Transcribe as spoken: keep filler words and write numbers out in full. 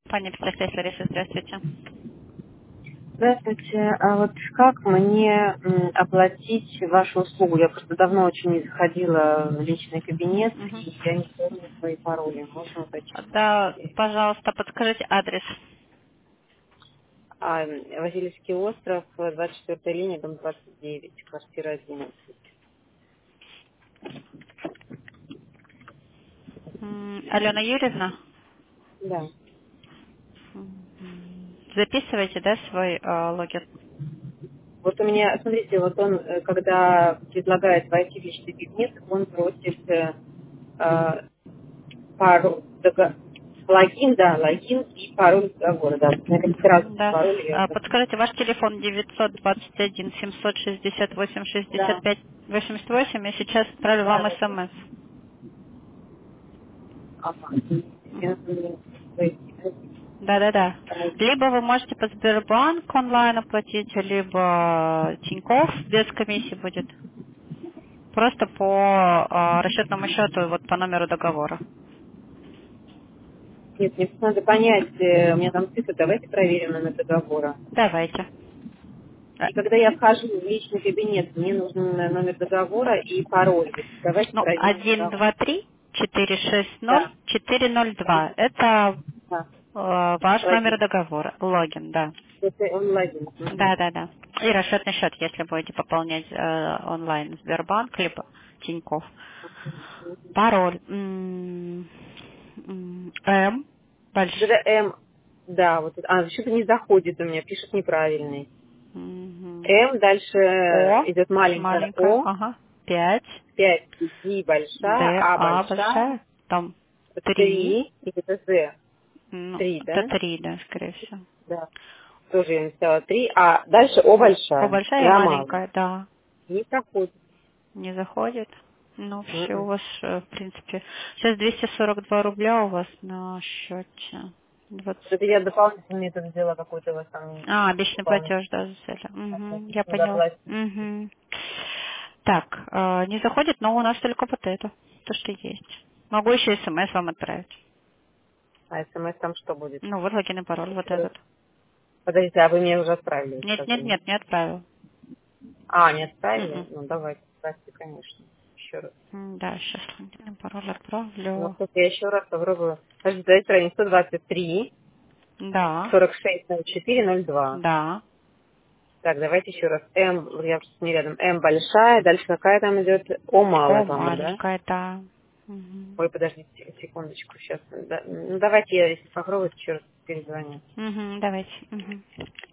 Пани Петросясь, Лариса, здравствуйте. Здравствуйте. А вот как мне м, оплатить вашу услугу? Я просто давно очень не заходила в личный кабинет, Мгм. и я не помню свои пароли. Можно уточнить? Да, пожалуйста, подскажите адрес. А, м, Васильевский остров, двадцать четвёртая линия, дом двадцать девять, квартира одиннадцать. М, Алена Юрьевна, Да. м, записывайте, да, свой э, логин? Вот у меня, смотрите, вот он, э, когда предлагает войти в личный кабинет, он просит э, э, пароль, дого- логин, да, логин и пароль договора, да. На какие-то Мгм, разные да. пароли я А, это... подскажите, ваш телефон девятьсот двадцать один семьсот шестьдесят восемь шестьдесят Да. пять восемьдесят восемь. Я сейчас отправлю Да, вам да, да. смс. Ага. Мгм. Э, Да-да-да. Либо вы можете по Сбербанк онлайн оплатить, либо Тинькофф без комиссии будет. Просто по а, расчетному счету, вот по номеру договора. Нет, мне надо понять, э, у меня там цифры, давайте проверим номер договора. Давайте. А, И когда я вхожу в личный кабинет, мне нужен номер договора и пароль. Вот давайте Ну, проверим один, договор. два, три, четыре, шесть, ноль, Да, четыре, ноль, да, два. Это да. э, ваш номер Логин. договора. Логин, да. Это он логин. Мгм. Да, да, да. И расчетный счет, если будете пополнять э, онлайн Сбербанк, либо Тинькофф. Пароль. М, м, М. Вот это Больш. М, да, вот это, а, что-то не заходит у меня, пишет неправильный. Мгм. М, дальше О. идет маленькая Маленькая. О, Ага. Пять. пять, Д большая, Д. А А большая, большая. Там три. три, и это З, Ну, три, это да? три, да, скорее всего. Да. Тоже я написала три, а дальше О О большая. большая и Я мало. маленькая, да. Не проходит. Не заходит. Ну, все у Мгм. вас, э, в принципе. Сейчас двести сорок два рубля у вас на счете. двадцать. Это я дополнительный метод сделала какой-то у вас там А, обещанный дополнительный. платеж, да, взяли. Угу, я Надо поняла. оплатить. Угу. Так, э, не заходит, но у нас только вот это, то, что есть. Могу еще смс вам отправить. А смс там что будет? Ну, вот логин и пароль, вот этот. Подождите, а вы мне уже отправили, Нет, нет, сказали. нет, не отправил. А, не отправили? М-м. Ну, давайте, отправьте, конечно. Еще раз. М, Да, сейчас логин и пароль Ну, отправлю. тут я еще раз попробую. Подождите, давайте страница сто двадцать три, Да, сорок шесть, ноль четыре, ноль два. да. Так, давайте еще раз. М, я просто не рядом. М большая, дальше какая там идет? О малая, О, по-моему, да? маленькая, да. Мгм. Ой, подождите секундочку, сейчас. Ну, давайте я, если попробую, еще раз перезвоню. Мгм, давайте. Мгм.